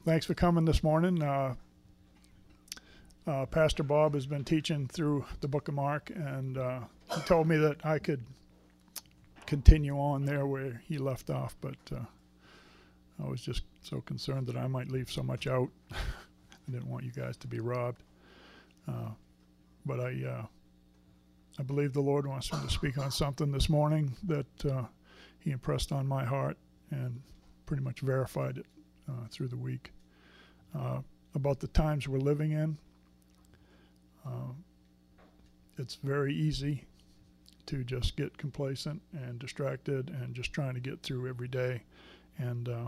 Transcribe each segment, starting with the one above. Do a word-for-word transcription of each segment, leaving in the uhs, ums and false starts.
thanks for coming this morning. Uh, uh, Pastor Bob has been teaching through the book of Mark, and uh, he told me that I could continue on there where he left off, but uh, I was just so concerned that I might leave so much out. I didn't want you guys to be robbed. Uh, but I uh, I believe the Lord wants me to speak on something this morning that uh, he impressed on my heart and pretty much verified it uh, through the week. Uh, about the times we're living in. Uh, it's very easy to just get complacent and distracted and just trying to get through every day. And uh,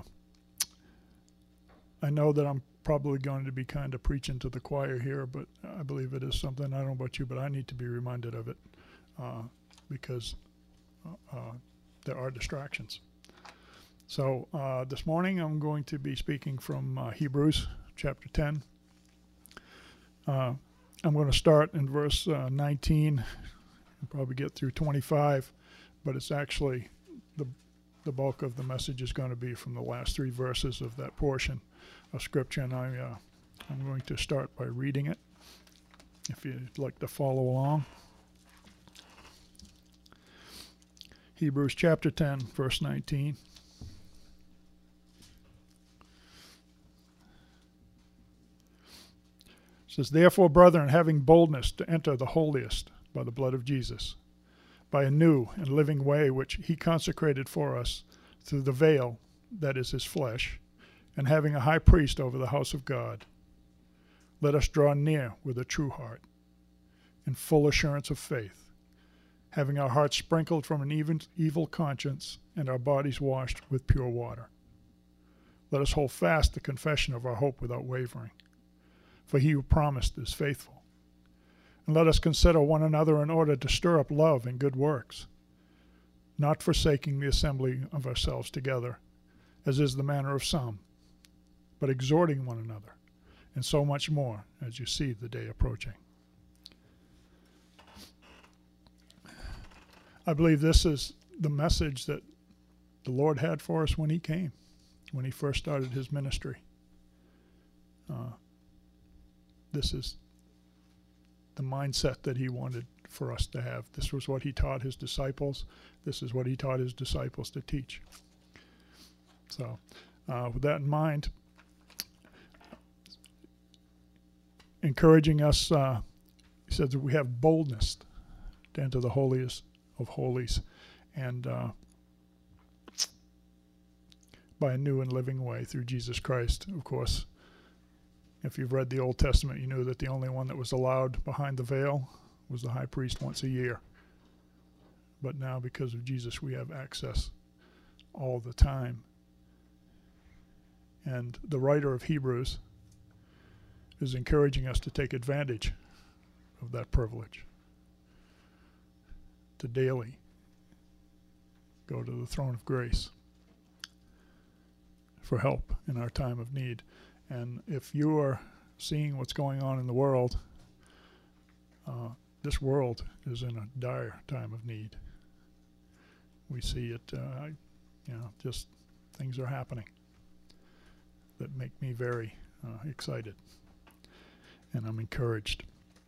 I know that I'm probably going to be kind of preaching to the choir here, but I believe it is something, I don't know about you, but I need to be reminded of it uh, because uh, uh, there are distractions. So uh, this morning I'm going to be speaking from uh, Hebrews chapter ten. Uh, I'm going to start in verse uh, nineteen and probably get through twenty-five, but it's actually the the bulk of the message is going to be from the last three verses of that portion of Scripture, and I, uh, I'm going to start by reading it, if you'd like to follow along. Hebrews chapter ten, verse nineteen. It says, "Therefore, brethren, having boldness to enter the holiest by the blood of Jesus, by a new and living way which he consecrated for us through the veil, that is his flesh, and having a high priest over the house of God, let us draw near with a true heart, in full assurance of faith, having our hearts sprinkled from an even, evil conscience and our bodies washed with pure water. Let us hold fast the confession of our hope without wavering, for he who promised is faithful. And let us consider one another in order to stir up love and good works, not forsaking the assembly of ourselves together, as is the manner of some, but exhorting one another, and so much more as you see the day approaching." I believe this is the message that the Lord had for us when he came, when he first started his ministry. Uh, this is the mindset that he wanted for us to have. This was what he taught his disciples. This is what he taught his disciples to teach. So uh, with that in mind, encouraging us, uh, he says that we have boldness to enter the holiest of holies, and uh, by a new and living way through Jesus Christ. Of course, if you've read the Old Testament, you knew that the only one that was allowed behind the veil was the high priest once a year. But now, because of Jesus, we have access all the time. And the writer of Hebrews is encouraging us to take advantage of that privilege, to daily go to the throne of grace for help in our time of need. And if you are seeing what's going on in the world, uh, this world is in a dire time of need. We see it, uh, you know, just things are happening that make me very uh, excited, and I'm encouraged.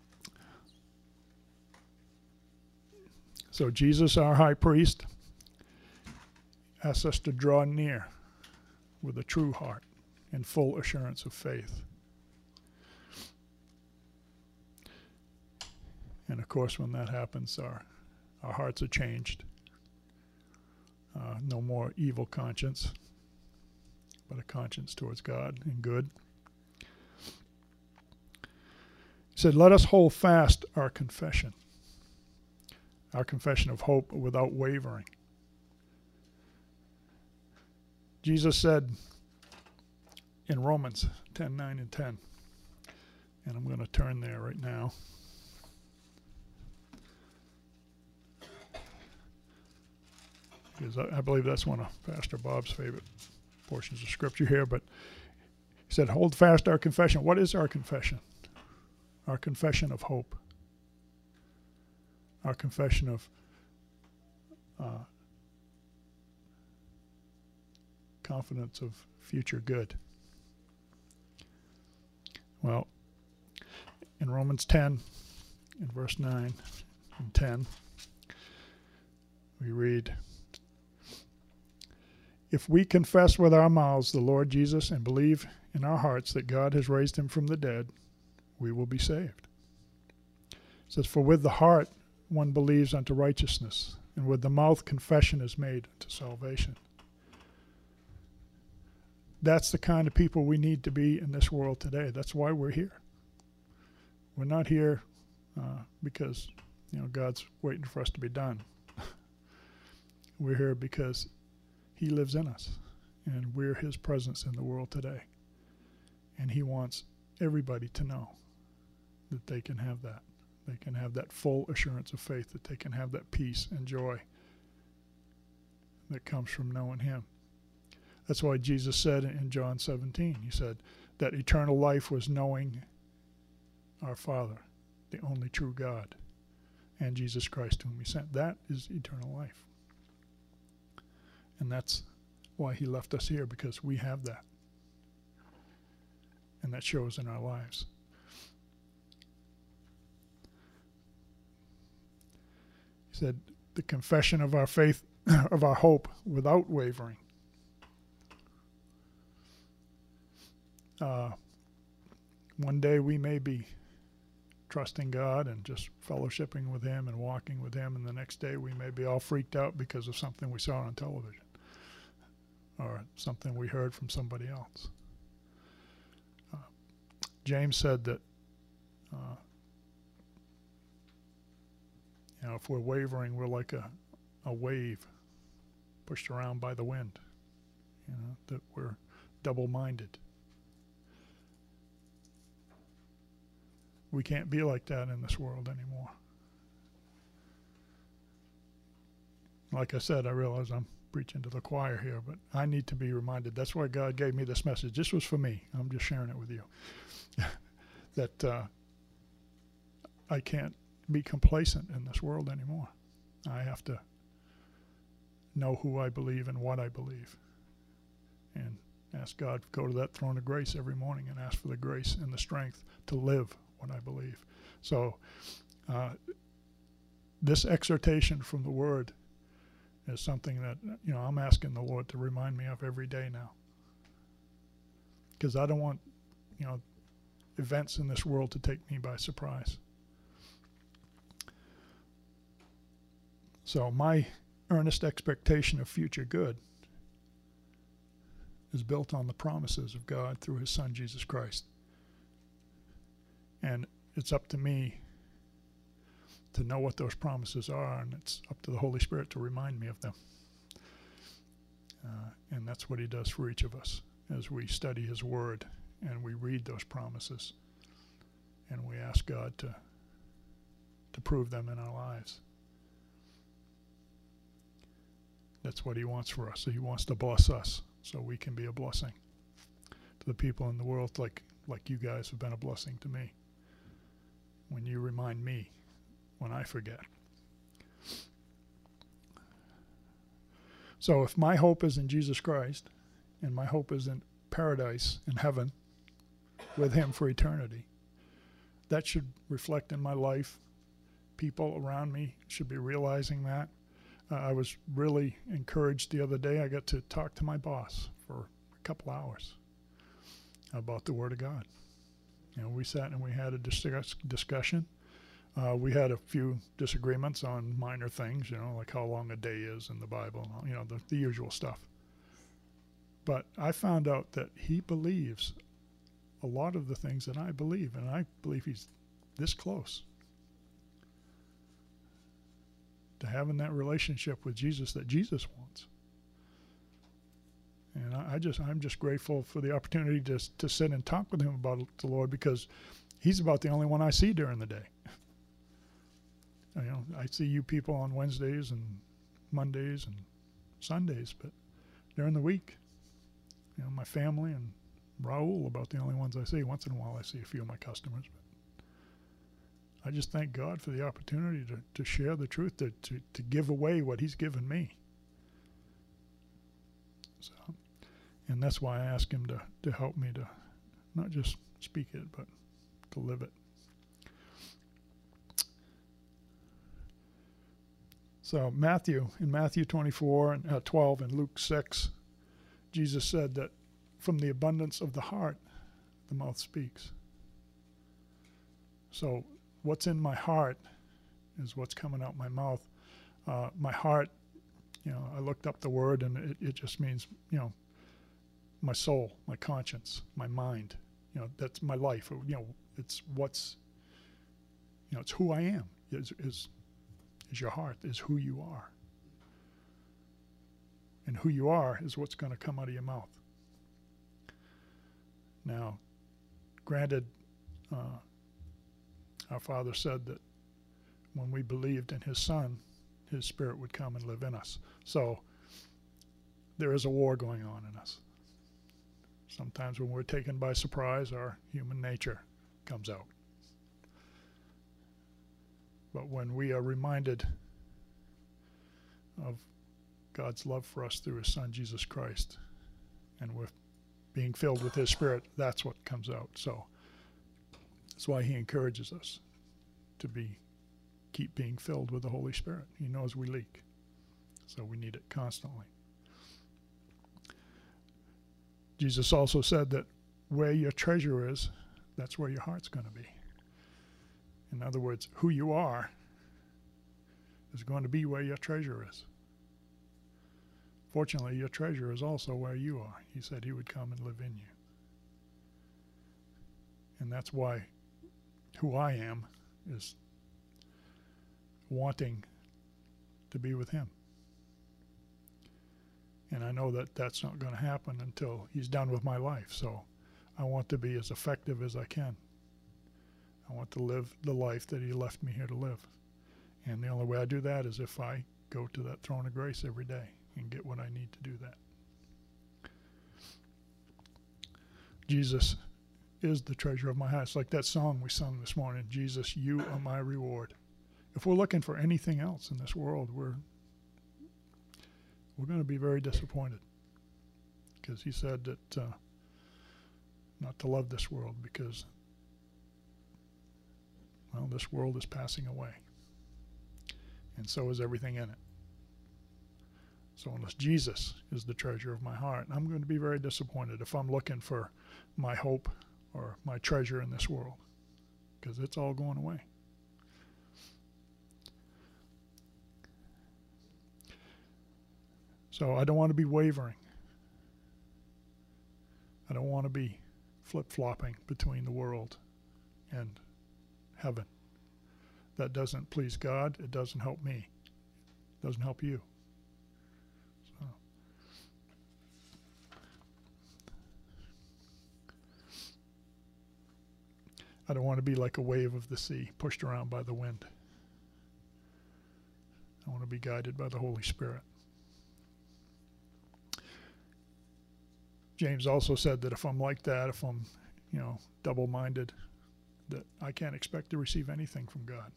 So Jesus, our high priest, asks us to draw near with a true heart in full assurance of faith. And of course, when that happens, our, our hearts are changed. Uh, no more evil conscience, but a conscience towards God and good. He said, "Let us hold fast our confession, our confession of hope without wavering." Jesus said in Romans ten, nine, and ten, and I'm going to turn there right now. Because I, I believe that's one of Pastor Bob's favorite portions of Scripture here, but he said, "Hold fast our confession." What is our confession? Our confession of hope. Our confession of uh, confidence of future good. Well, in Romans ten, in verse nine and ten, we read, if we confess with our mouths the Lord Jesus and believe in our hearts that God has raised him from the dead, we will be saved. It says, for with the heart one believes unto righteousness, and with the mouth confession is made unto salvation. That's the kind of people we need to be in this world today. That's why we're here. We're not here uh, because, you know, God's waiting for us to be done. We're here because he lives in us, and we're his presence in the world today. And he wants everybody to know that they can have that. They can have that full assurance of faith, that they can have that peace and joy that comes from knowing him. That's why Jesus said in John seventeen, he said that eternal life was knowing our Father, the only true God, and Jesus Christ whom he sent. That is eternal life. And that's why he left us here, because we have that. And that shows in our lives. He said, the confession of our faith, of our hope, without wavering. Uh, one day we may be trusting God and just fellowshipping with him and walking with him, and the next day we may be all freaked out because of something we saw on television or something we heard from somebody else. Uh, James said that uh, you know, if we're wavering, we're like a, a wave pushed around by the wind, you know, that we're double-minded. We can't be like that in this world anymore. Like I said, I realize I'm preaching to the choir here, but I need to be reminded. That's why God gave me this message. This was for me. I'm just sharing it with you. that uh, I can't be complacent in this world anymore. I have to know who I believe and what I believe. And ask God to go to that throne of grace every morning and ask for the grace and the strength to live what I believe. So uh, this exhortation from the Word is something that, you know, I'm asking the Lord to remind me of every day now. Because I don't want, you know, events in this world to take me by surprise. So my earnest expectation of future good is built on the promises of God through his Son, Jesus Christ. And it's up to me to know what those promises are, and it's up to the Holy Spirit to remind me of them. Uh, and that's what he does for each of us as we study his word and we read those promises and we ask God to, to prove them in our lives. That's what he wants for us. So he wants to bless us so we can be a blessing to the people in the world, like, like you guys have been a blessing to me. When you remind me when I forget. So if my hope is in Jesus Christ, and my hope is in paradise, in heaven, with him for eternity, that should reflect in my life. People around me should be realizing that. Uh, I was really encouraged the other day. I got to talk to my boss for a couple hours about the Word of God. You know, we sat and we had a discuss discussion. Uh, we had a few disagreements on minor things, you know, like how long a day is in the Bible, and all, you know, the, the usual stuff. But I found out that he believes a lot of the things that I believe, and I believe he's this close to having that relationship with Jesus that Jesus wants. And I, I just, I'm just grateful for the opportunity to to sit and talk with him about the Lord, because he's about the only one I see during the day. You know, I see you people on Wednesdays and Mondays and Sundays, but during the week, you know, my family and Raul about the only ones I see. Once in a while I see a few of my customers, but I just thank God for the opportunity to, to share the truth, to, to, to give away what he's given me. So, and that's why I ask him to, to help me to not just speak it, but to live it. So Matthew, in Matthew twenty-four and uh, twelve and Luke six, Jesus said that from the abundance of the heart, the mouth speaks. So what's in my heart is what's coming out my mouth. Uh, my heart, you know, I looked up the word, and it, it just means, you know, my soul, my conscience, my mind. You know, that's my life. You know, it's what's, you know, it's who I am. Is is is your heart, is who you are. And who you are is what's going to come out of your mouth. Now, granted, uh, our Father said that when we believed in His Son, His Spirit would come and live in us. So there is a war going on in us. Sometimes when we're taken by surprise, our human nature comes out. But when we are reminded of God's love for us through His Son, Jesus Christ, and we're being filled with His Spirit, that's what comes out. So that's why He encourages us to be keep being filled with the Holy Spirit. He knows we leak, so we need it constantly. Jesus also said that where your treasure is, that's where your heart's going to be. In other words, who you are is going to be where your treasure is. Fortunately, your treasure is also where you are. He said He would come and live in you. And that's why who I am is wanting to be with Him. And I know that that's not going to happen until He's done with my life. So I want to be as effective as I can. I want to live the life that He left me here to live. And the only way I do that is if I go to that throne of grace every day and get what I need to do that. Jesus is the treasure of my heart. It's like that song we sung this morning, Jesus, you are my reward. If we're looking for anything else in this world, we're we're going to be very disappointed, because He said that uh, not to love this world, because, well, this world is passing away, and so is everything in it. So unless Jesus is the treasure of my heart, I'm going to be very disappointed if I'm looking for my hope or my treasure in this world, because it's all going away. So I don't want to be wavering. I don't want to be flip-flopping between the world and heaven. That doesn't please God. It doesn't help me. It doesn't help you. So. I don't want to be like a wave of the sea, pushed around by the wind. I want to be guided by the Holy Spirit. James also said that if I'm like that, if I'm, you know, double-minded, that I can't expect to receive anything from God.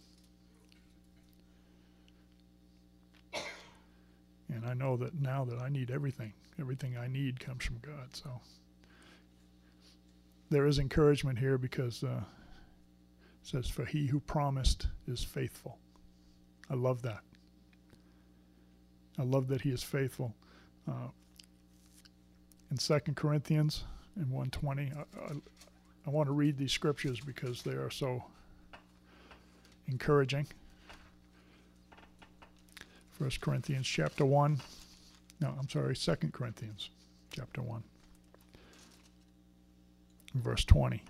And I know that now that I need everything. Everything I need comes from God. So there is encouragement here, because uh, it says, for He who promised is faithful. I love that. I love that He is faithful. Uh, in Second Corinthians in one twenty, I, I, I want to read these scriptures because they are so encouraging. First Corinthians chapter one. No, I'm sorry, Second Corinthians chapter one. Verse twenty.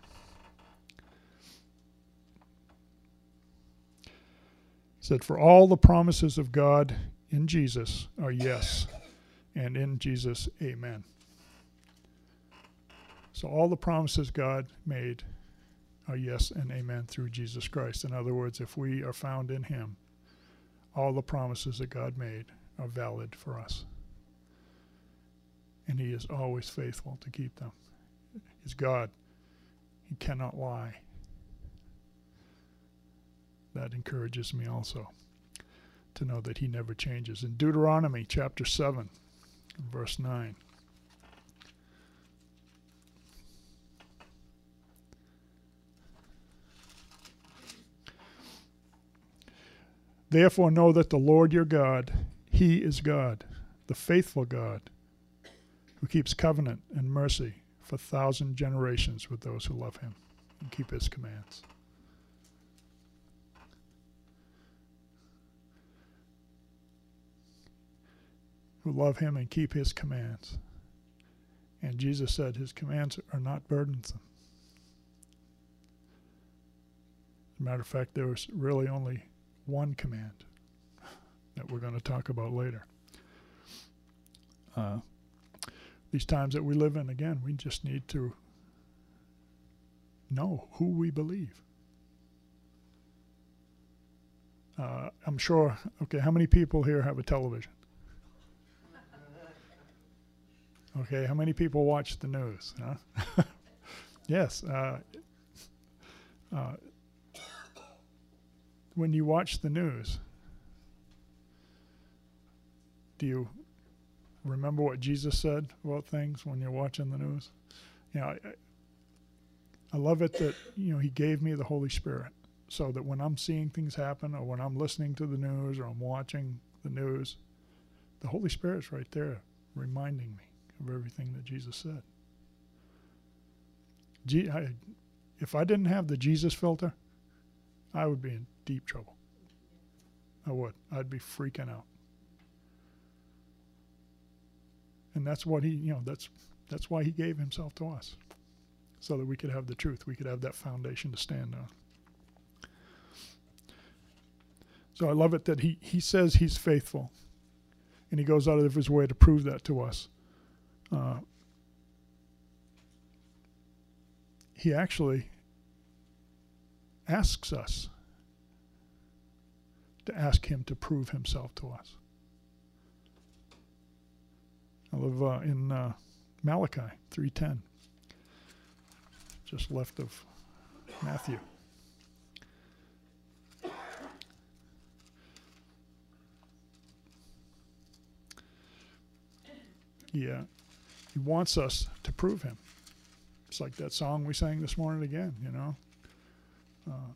It said, for all the promises of God in Jesus are yes, and in Jesus, amen. So all the promises God made are yes and amen through Jesus Christ. In other words, if we are found in Him, all the promises that God made are valid for us. And He is always faithful to keep them. He's God. He cannot lie. That encourages me also to know that He never changes. In Deuteronomy chapter seven, verse nine. Therefore know that the Lord your God, he is God, the faithful God, who keeps covenant and mercy for a thousand generations with those who love him and keep his commands. Who love him and keep his commands. And Jesus said his commands are not burdensome. As a matter of fact, there was really only one command that we're going to talk about later. Uh, these times that we live in, again, we just need to know who we believe. Uh, I'm sure, okay, how many people here have a television? Okay, how many people watch the news? Huh? Yes. Uh, uh, when you watch the news, do you remember what Jesus said about things when you're watching the news? You know, I, I love it that, you know, he gave me the Holy Spirit so that when I'm seeing things happen or when I'm listening to the news or I'm watching the news, the Holy Spirit's right there reminding me of everything that Jesus said. G- I, if I didn't have the Jesus filter, I would be in deep trouble. I would. I'd be freaking out. And that's what he, you know, that's that's why he gave himself to us, so that we could have the truth. We could have that foundation to stand on. So I love it that he, he says he's faithful, and he goes out of his way to prove that to us. Uh, he actually asks us to ask him to prove himself to us. I live uh, in uh, Malachi three ten, just left of Matthew. Yeah. He wants us to prove him. It's like that song we sang this morning again, you know. Uh,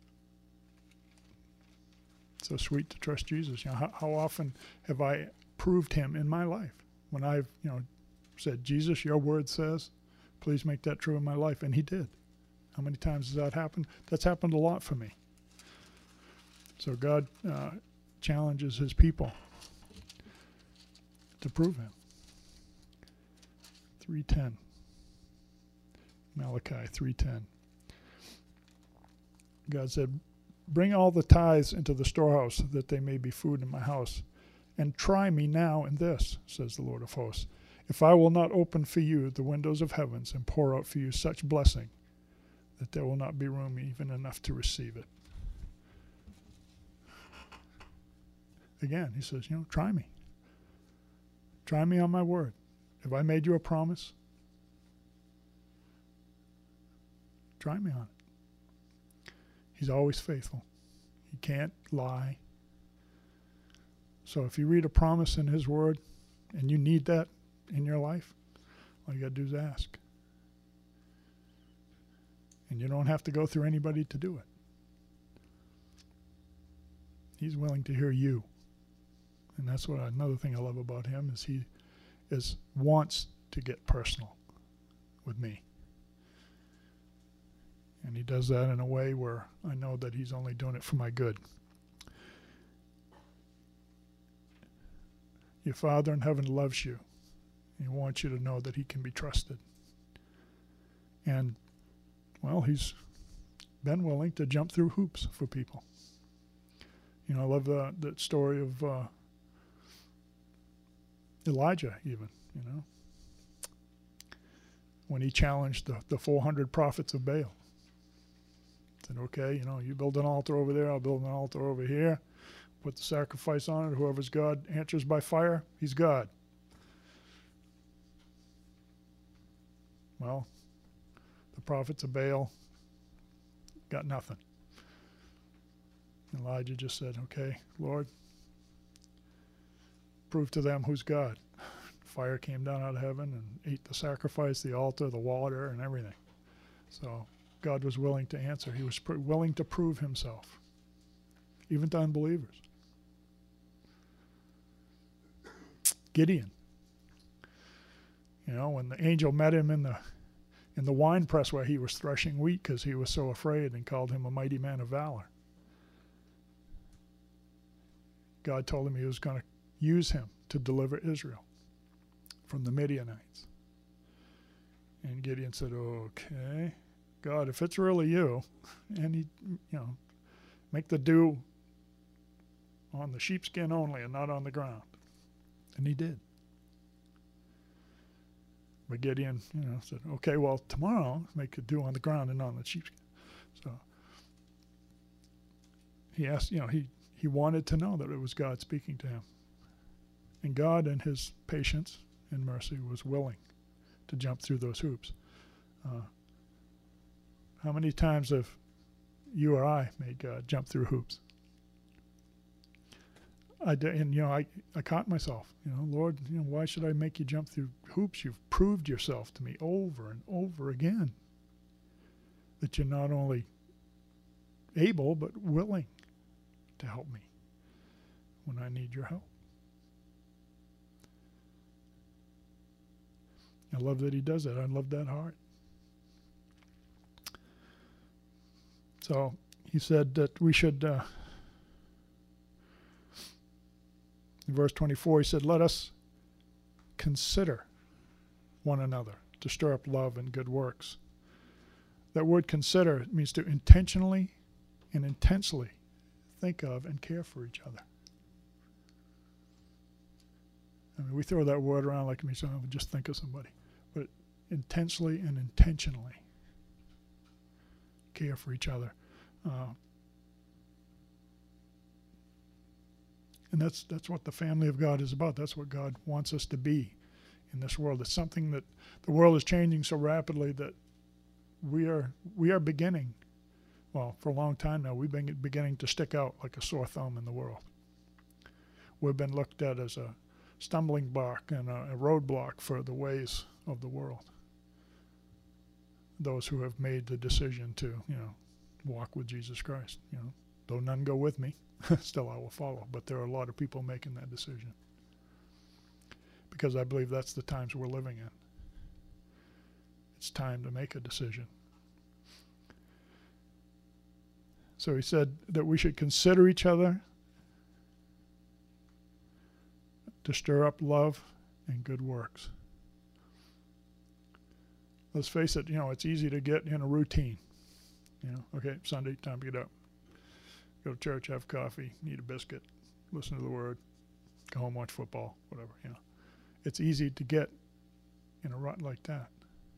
so sweet to trust Jesus. You know, how, how often have I proved him in my life? When I've, you know, said, Jesus, your word says, please make that true in my life. And he did. How many times has that happened? That's happened a lot for me. So God uh, challenges his people to prove him. three ten. Malachi three ten. God said, bring all the tithes into the storehouse, that they may be food in my house. And try me now in this, says the Lord of hosts, if I will not open for you the windows of heavens and pour out for you such blessing that there will not be room even enough to receive it. Again, he says, you know, try me. Try me on my word. Have I made you a promise? Try me on it. He's always faithful. He can't lie. So if you read a promise in his word and you need that in your life, all you got to do is ask. And you don't have to go through anybody to do it. He's willing to hear you. And that's what another thing I love about him is he is wants to get personal with me. And he does that in a way where I know that he's only doing it for my good. Your Father in heaven loves you. He wants you to know that he can be trusted. And, well, he's been willing to jump through hoops for people. You know, I love the, that story of uh, Elijah even, you know, when he challenged the, the four hundred prophets of Baal. Said, okay, you know, you build an altar over there, I'll build an altar over here. Put the sacrifice on it. Whoever's God answers by fire, he's God. Well, the prophets of Baal got nothing. Elijah just said, okay, Lord, prove to them who's God. Fire came down out of heaven and ate the sacrifice, the altar, the water, and everything. So God was willing to answer. He was pr- willing to prove himself, even to unbelievers. Gideon. You know, when the angel met him in the in the wine press where he was threshing wheat because he was so afraid, and called him a mighty man of valor. God told him he was going to use him to deliver Israel from the Midianites. And Gideon said, okay, God, if it's really you, and he, you know, make the dew on the sheepskin only and not on the ground. And he did. But Gideon, you know, said, okay, well, tomorrow make it dew on the ground and not on the sheepskin. So he asked, you know, he, he wanted to know that it was God speaking to him. And God, in his patience and mercy, was willing to jump through those hoops. Uh, how many times have you or I made God jump through hoops? I did, and you know, I, I caught myself. You know, Lord, you know, why should I make you jump through hoops? You've proved yourself to me over and over again that you're not only able but willing to help me when I need your help. I love that he does that. I love that heart. So he said that we should, uh, in verse twenty-four, he said, let us consider one another to stir up love and good works. That word consider means to intentionally and intensely think of and care for each other. I mean, we throw that word around like me, so I would just think of somebody. But intensely and intentionally care for each other. Uh, and that's that's what the family of God is about. That's what God wants us to be in this world. It's something that the world is changing so rapidly that we are we are beginning, well, for a long time now, we've been beginning to stick out like a sore thumb in the world. We've been looked at as a stumbling block and a, a roadblock for the ways of the world. Those who have made the decision to, you know, walk with Jesus Christ, you know, though none go with me, still I will follow. But there are a lot of people making that decision because I believe that's the times we're living in. It's time to make a decision. So he said that we should consider each other to stir up love and good works. Let's face it, you know, it's easy to get in a routine. You know, okay, Sunday, time to get up. Go to church, have coffee, eat a biscuit, listen to the word, go home, watch football, whatever, you know. It's easy to get in a rut like that.